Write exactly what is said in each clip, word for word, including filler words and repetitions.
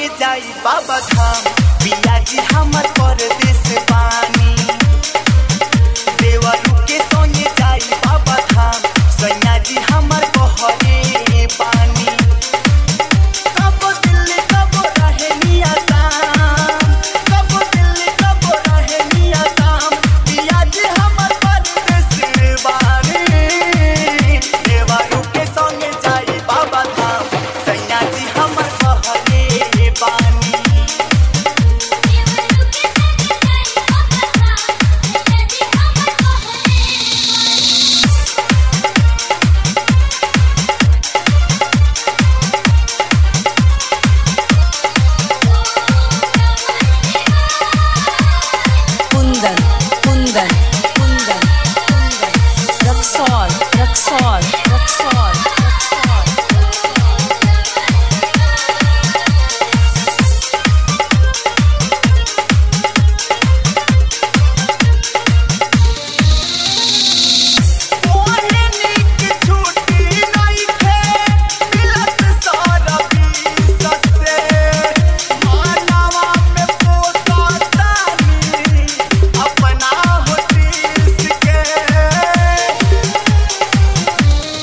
संगे जाई बाबा धाम पिया जी हमर परदेश बानी देवरू के संगे जाई बाबा धाम सैया जी हमर बहरे बानी कबो दिल्ली कबो रहे मिया शाम कबो दिल्ली कबो रहे मिया शाम पिया जी हमर परदेश बानी देवरू के संगे जाई बाबा धाम सैया जी हमर बहरे बानी कुंदन कुंदन कुंदन कुंदन रक्सौल रक्सौल रक्सौल रक्सौल ओहे नीक छुट्टी नइखे मिलत सारा बीसत से मानवा में पोसतानी अपना होतीस के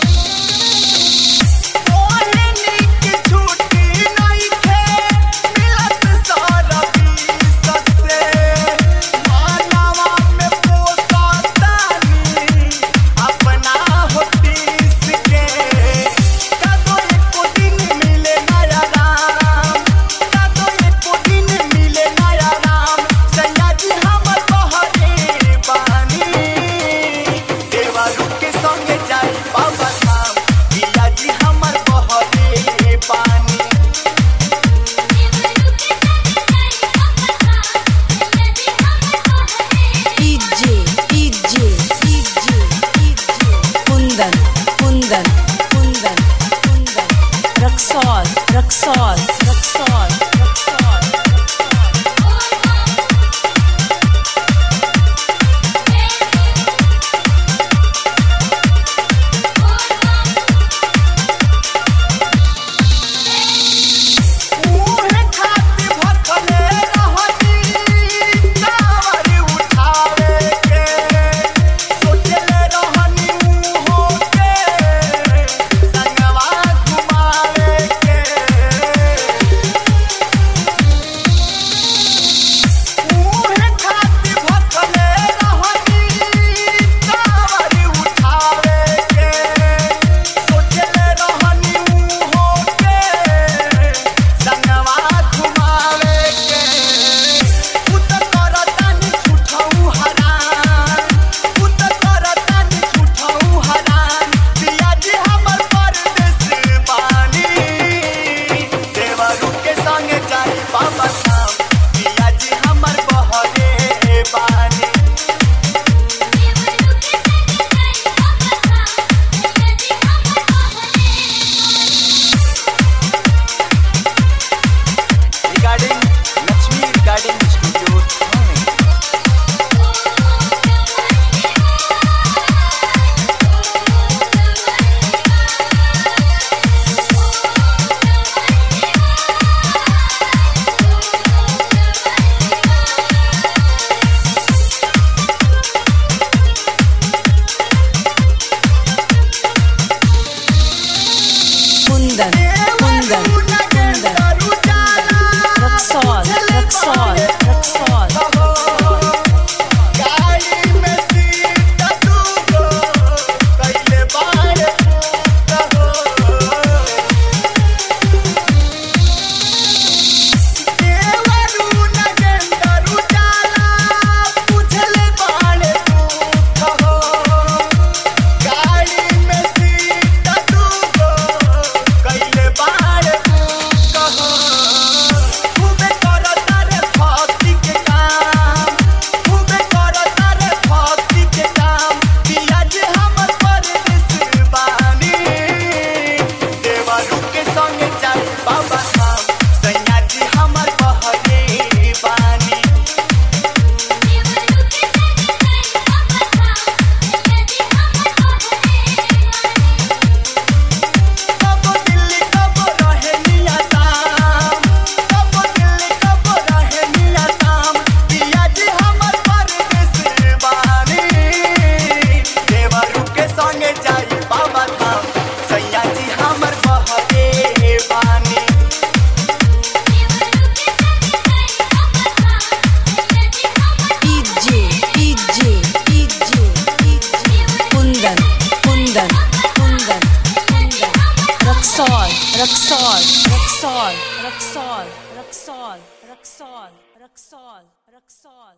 कुंदन कुंदन कुंदन कुंदन रक्सौल रक्सौल रक्सौल रक्सौल रक्सौल रक्सौल रक्सौल रक्सौल